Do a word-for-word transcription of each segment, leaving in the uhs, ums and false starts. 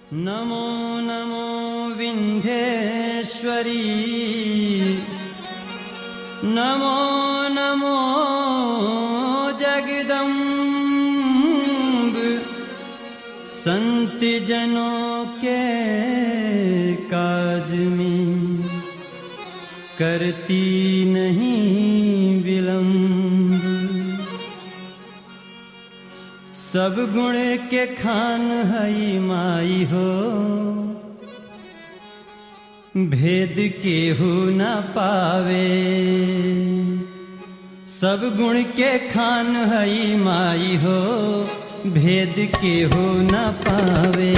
नमो नमो विंध्येश्वरी, नमो नमो जगदम्ब। संत जनों के काज में करती नहीं विलंब। सब गुण के खान हई माई हो, भेद केहू न पावे। सब गुण के खान हई माई हो, भेद केहू न पावे।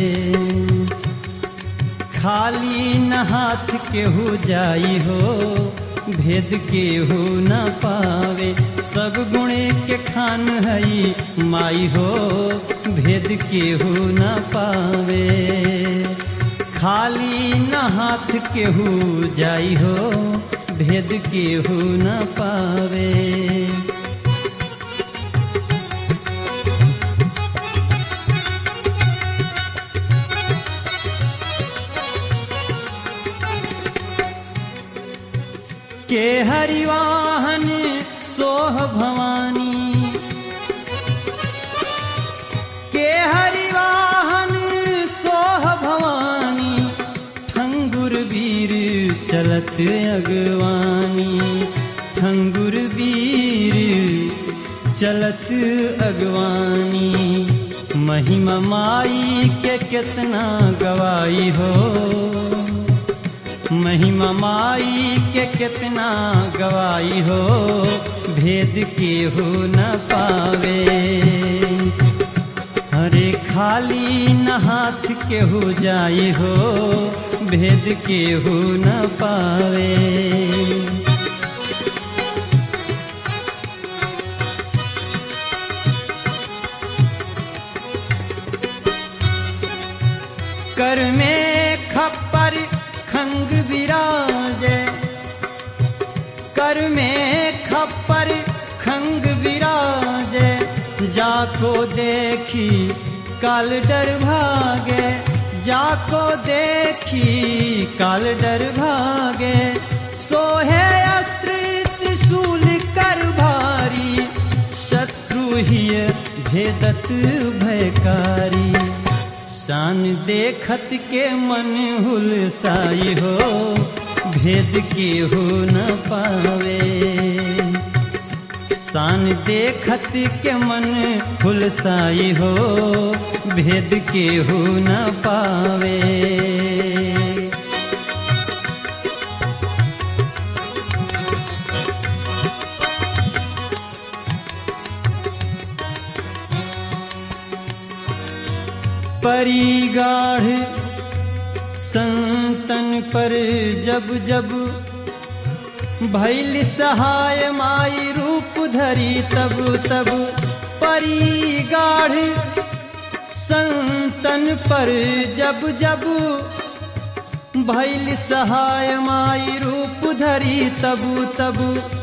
खाली न हाथ केहू जाई हो, भेद केहू न पावे। सब गुण के खान हई माई हो, भेद केहू न पावे। खाली न हाथ केहू जाई हो, भेद केहू न पावे। के हरिवाहन सोह भवानी, के हरिवाहन सोह भवानी। ठंगुर वीर चलत अगवानी, ठंगुर वीर चलत अगवानी। महिमा माई के कितना गवाई हो, महिमा माई के कितना गवाई हो, भेद केहू न पावे। अरे खाली न हाथ केहू जाई हो, भेद केहू न पावे। कर में खप्पर खंग विराजे, कर में खप्पर खंग विराजे। जाको देखी काल डर भागे, जाको देखी काल डर भागे। सोहे अस्त्र त्रिशूल कर भारी, शत्रु ही भेदत भयकारी। शान देखत के मन हुलसाई हो, भेद केहू न पावे। शान देखत के मन हुलसाई हो, भेद केहू न पावे। परिगाढ़ संतन पर जब जब भैल सहाय माई रूप धरी, तब तब परिगाढ़ संतन पर जब जब भैल सहाय माई रूप धरी, तब तब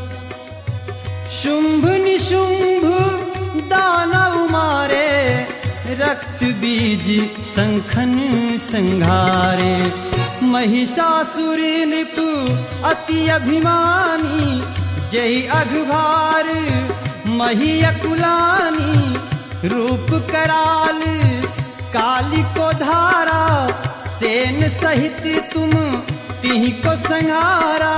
शुंभ निशुंभ दानव मारे। रक्त बीज संखन संघारे, महिषासुर निप अति अभिमानी। जय अघभार मही अकुलानी, रूप कराल काली को धारा। सेन सहित तुम तिहि को संहारा,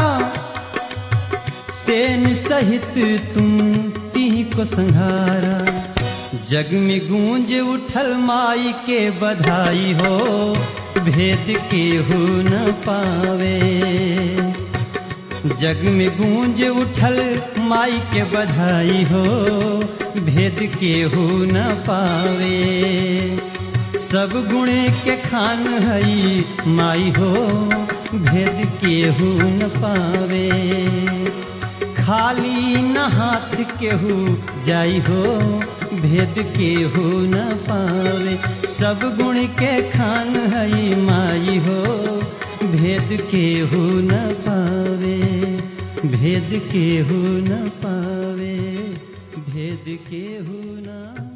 सेन सहित तुम तिहि को संहारा। जग में गूंज उठल माई के बधाई हो, भेद केहू न पावे। जग में गूंज उठल माई के बधाई हो, भेद केहू न पावे। सब गुण के खान हई माई हो, भेद केहू न पावे। खाली न हाथ केहू जाई हो, भेद केहू न पावे। सब गुण के खान हई माई हो, भेद केहू न पावे। भेद केहू न पावे, भेद केहू न